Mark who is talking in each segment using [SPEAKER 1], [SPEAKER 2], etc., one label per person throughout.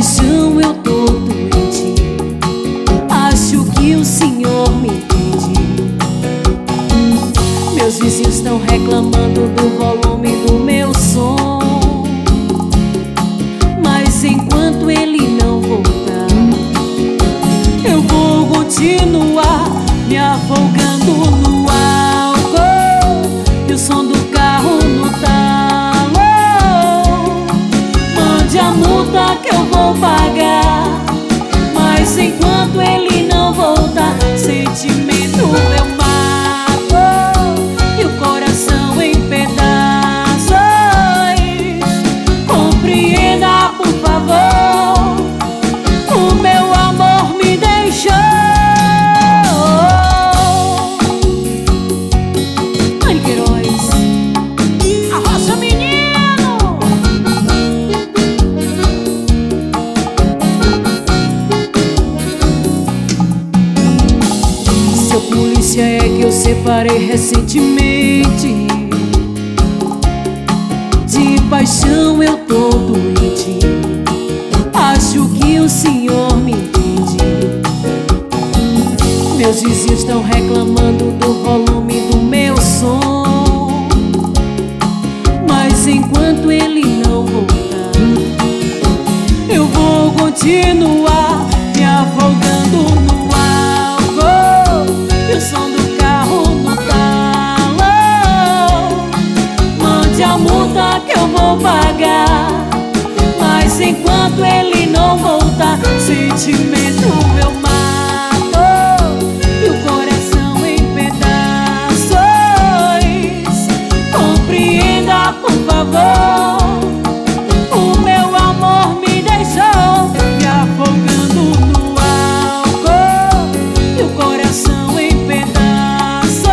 [SPEAKER 1] paixão eu tô doente, acho que o Senhor me entende. Meus vizinhos estão reclamando do volume do meu som, mas enquanto ele não voltar, eu vou continuar me afogando no álcool e o som do carro no talo. Mande a multa que eu vou pagar, mas enquanto ele não voltar, sentimento eu mato e o coração em pedaços. Compreenda, por favor, o meu amor me deixou. Mãe Queiroz, arrocha menino. Seu polícia, é que eu separei recentemente. De paixão eu tô doente, acho que o Senhor me entende. Meus vizinhos estão reclamando do volume do meu som, mas enquanto ele não voltar, eu vou continuar me afogando no álcool e o som do carro no talo. Mande a multa que eu vou pagar, mas enquanto ele não voltar, sentimento eu mato e o coração em pedaços. Compreenda, por favor, o meu amor me deixou me afogando no álcool e o coração em pedaços.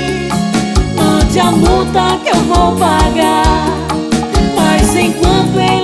[SPEAKER 1] Mande a multa que eu vou pagar, mas enquanto ele